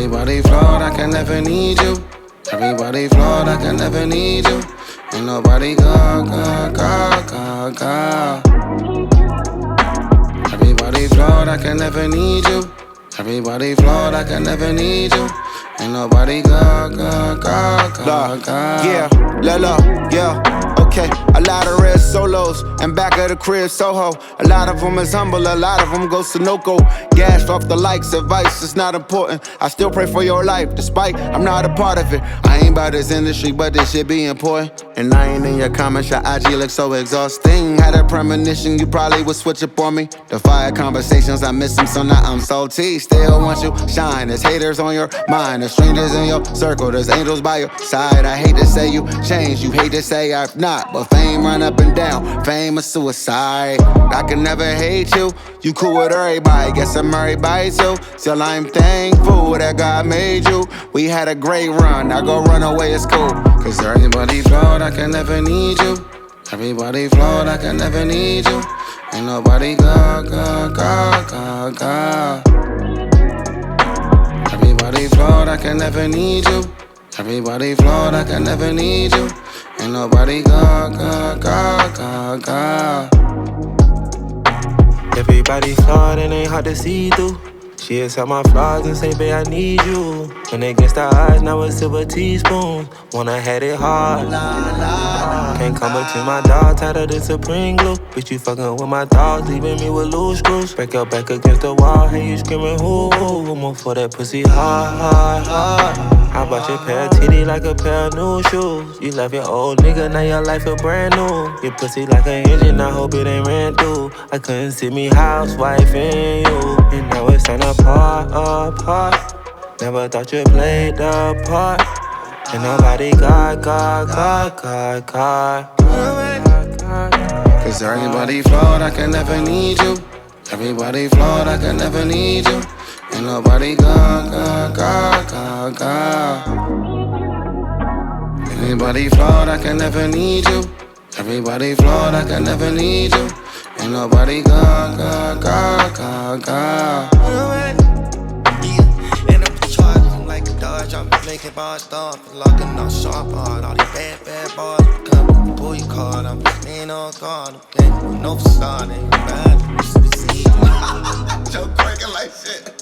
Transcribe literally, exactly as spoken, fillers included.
Everybody flawed, I can never need you. Everybody flawed, I can never need you. Ain't nobody God, God, God, God, God. Everybody flawed, I can never need you. Everybody flawed, I can never need you. Ain't nobody God, God, God, God, God. Yeah, Lolo, yeah, okay. A lot of red solos, and back of the crib, Soho. A lot of them is humble, a lot of them go Sunoco. Gashed off the likes, advice is not important. I still pray for your life, despite I'm not a part of it. I ain't by this industry, but this shit be important. And I ain't in your comments, your I G look so exhausting. Had a premonition, you probably would switch up on me. The fire conversations, I miss them, so now I'm salty. Still want you shine, there's haters on your mind. There's strangers in your circle, there's angels by your side. I hate to say you changed, you hate to say I've not. But fame run up and down, fame is suicide. I can never hate you, you cool with everybody. Guess I'm everybody too, still I'm thankful that God made you. We had a great run, now go run away, it's cool. Cause everybody flawed, I can never need you. Everybody flawed, I can never need you. Ain't nobody God, God, God, God, God. Everybody flawed, I can never need you. Everybody flawed, I can never need you. Ain't nobody God, God, God, God, God. Everybody flawed and ain't hard to see through. She accept my flaws and say, babe, I need you. When against the odds, now a silver teaspoon. Wanna had it hard. Can't come between my dogs, tighter than Supreme glue. Bitch, you fucking with my dogs, leaving me with loose screws. Break your back against the wall, hey, you screaming, who? I'm on for that pussy hard, hard, hard. I bought your pair of titties like a pair of new shoes. You left your old nigga, now your life is brand new. Your pussy like an engine, I hope it ain't ran through. I couldn't see me housewife in you. And now it's time apart, apart. Never thought you played the part. And nobody got, got, got, got, got. Cause everybody flawed, I can never need you. Everybody flawed, I can never need you. Ain't nobody God, God, God, God, God. Everybody flawed, I can never need you. Everybody flawed, I can never need you. Ain't nobody God, God, God, God, God. And I'm charging like a Dodge. I'm making bars stop, locking up sharp hard. All these bad, bad bars come pull your card. I'm staying on guard. I'm playing with no facade. Ain't bad. Joe Cracker like shit.